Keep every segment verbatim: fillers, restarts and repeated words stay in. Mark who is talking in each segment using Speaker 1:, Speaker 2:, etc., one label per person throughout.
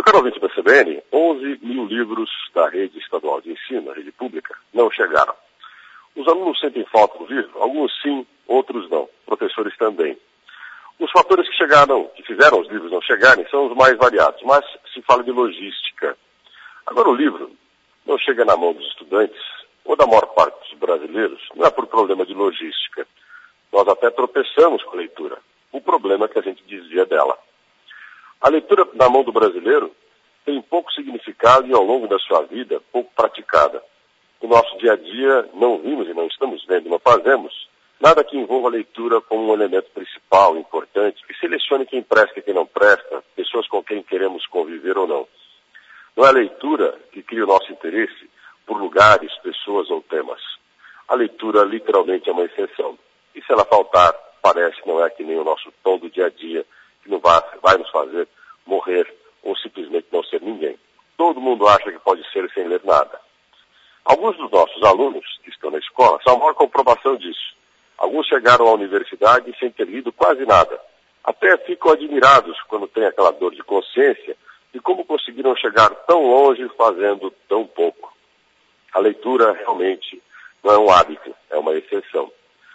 Speaker 1: caro ouvinte da C B N, onze mil livros da rede estadual de ensino, a rede pública, não chegaram. Os alunos sentem falta do livro? Alguns sim, outros não. Professores também. Os fatores que chegaram, que fizeram os livros não chegarem, são os mais variados, mas se fala de logística. Agora, o livro não chega na mão dos estudantes, ou da maior parte dos brasileiros, não é por problema de logística. Nós até tropeçamos com a leitura. O problema é que a gente desvia dela. A leitura na mão do brasileiro tem pouco significado e, ao longo da sua vida, pouco praticada. No nosso dia a dia, não vimos e não estamos vendo, não fazemos nada que envolva a leitura como um elemento principal, importante, que selecione quem presta e quem não presta, pessoas com quem queremos conviver ou não. Não é a leitura que cria o nosso interesse por lugares, pessoas ou temas. A leitura, literalmente, é uma exceção. E se ela faltar, parece que não é que nem o nosso tom do dia a dia, que não vai, vai nos fazer morrer ou simplesmente não ser ninguém. Todo mundo acha que pode ser sem ler nada. Alguns dos nossos alunos que estão na escola são a maior comprovação disso. Alguns chegaram à universidade sem ter lido quase nada. Até ficam admirados quando têm aquela dor de consciência de como conseguiram chegar tão longe fazendo tão pouco. A leitura realmente não é um hábito, é uma exceção.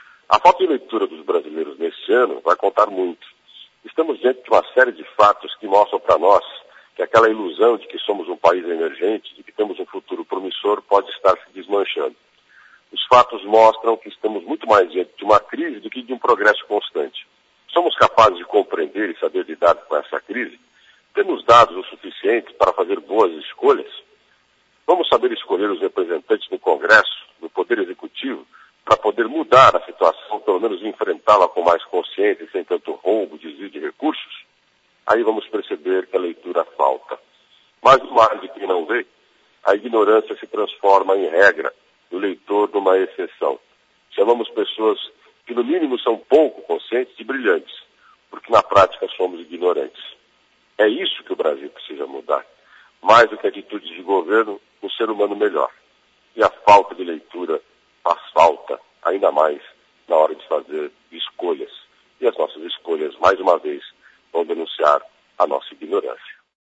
Speaker 1: A falta de leitura dos brasileiros neste ano vai contar muito. Estamos diante de uma série de fatos que mostram para nós que aquela ilusão de que somos um país emergente, de que temos um futuro promissor, pode estar se desmanchando. Os fatos mostram que estamos muito mais diante de uma crise do que de um progresso constante. Somos capazes de compreender e saber lidar com essa crise? Temos dados o suficiente para fazer boas escolhas? Vamos saber escolher os representantes no Congresso, no Poder Executivo, para poder mudar a situação, pelo menos enfrentá-la com mais consciência e sem tanto roubo, desvio de recursos? Aí vamos perceber que a leitura falta. Mas no mar de quem não vê, a ignorância se transforma em regra, o leitor numa exceção. Chamamos pessoas que no mínimo são pouco conscientes de brilhantes, porque na prática somos ignorantes. É isso que o Brasil precisa mudar. Mais do que atitudes de governo, um ser humano melhor. E a falta de leitura faz falta, ainda mais na hora de fazer escolhas. E as nossas escolhas, mais uma vez, vão denunciar a nossa ignorância.